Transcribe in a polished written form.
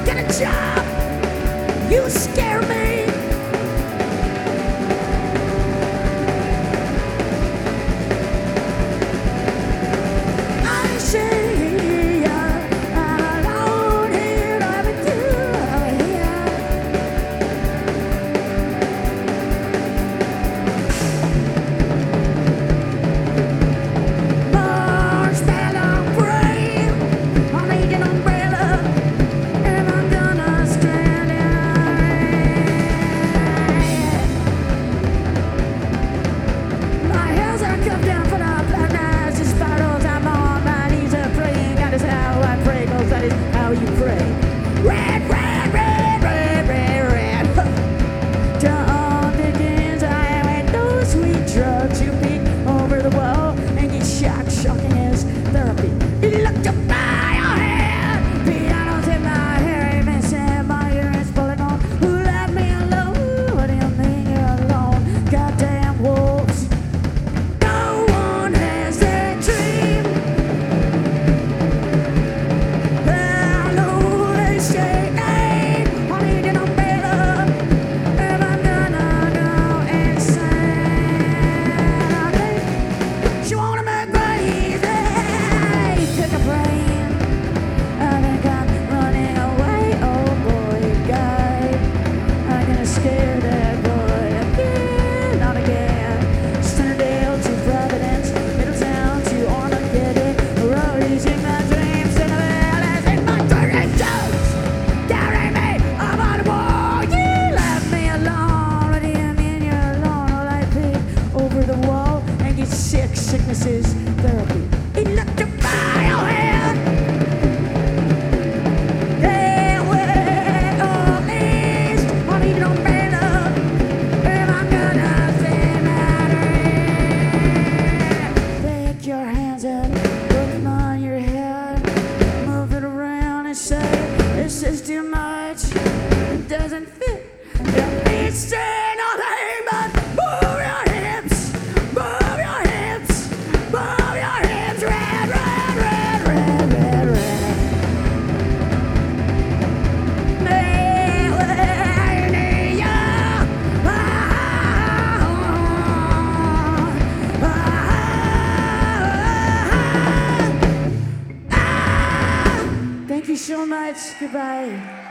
get a job. You scare me. I see you alone here with you. March that I'm brave. I need an umbrella, and I'm gonna stand in rain. My hands are cupped down for the black eyes. These battles I'm on my knees are praying. That is how I pray, 'cause that is how you pray. Red, red, red, red, red, red. John Dickens, I went those sweet drugs. You peek over the wall and get shocked. Shocking is therapy. You looked up by your head. Pianos in my hair, amen. Sam, my ear is pulling on. Who left me alone? What do you mean you're alone? Goddamn wolves. No one has that dream. I know they say, hey, I need an umbrella, and I'm gonna go insane. I think she wanna make crazy. Took a brain. I think I'm running away. Oh boy, guy, I'm gonna scare that boy again, not again. Centerdale to Providence, Middletown to Armageddon. Roadies in my dreams, Cinderellas in my dreams. Carry me up on the wall. You left me alone. What do you mean you're alone? All I peek over the wall and get sick. Sickness is therapy. He looked up by your head. Yeah, where all is. I need an umbrella, and I'm gonna stand that rain. Take your hands and put them on your head. Move it around and say, this is too much. It doesn't fit. Don't say nothing but move your hips. Move your hips. Move your hips. Red, red, red, red, red, red. May I need ya? Thank you so much. Goodbye.